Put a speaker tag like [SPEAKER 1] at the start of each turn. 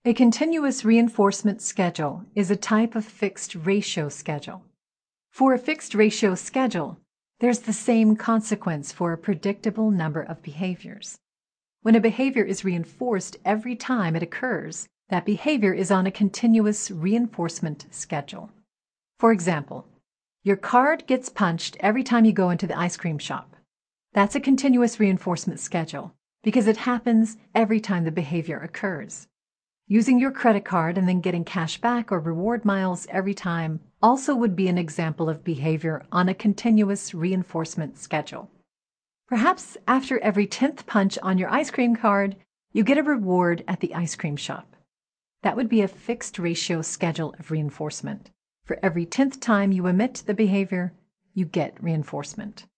[SPEAKER 1] A continuous reinforcement schedule is a type of fixed ratio schedule. For a fixed ratio schedule, there's the same consequence for a predictable number of behaviors. When a behavior is reinforced every time it occurs, that behavior is on a continuous reinforcement schedule. For example, your card gets punched every time you go into the ice cream shop. That's a continuous reinforcement schedule because it happens every time the behavior occurs. Using your credit card and then getting cash back or reward miles every time also would be an example of behavior on a continuous reinforcement schedule. Perhaps after every 10th punch on your ice cream card, you get a reward at the ice cream shop. That would be a fixed ratio schedule of reinforcement. For every 10th time you emit the behavior, you get reinforcement.